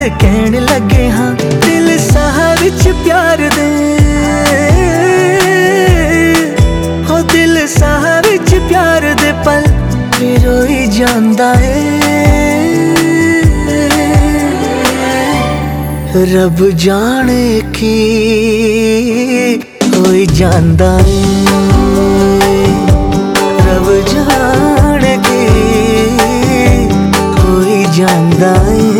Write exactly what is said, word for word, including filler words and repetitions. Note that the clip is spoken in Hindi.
कहन लगे हाँ दिल साह विच प्यार दे, हो दिल साह विच प्यार दे पल रोई जांदा है। रब जाने की कोई जानदा है, रब जाने की कोई जानदा है।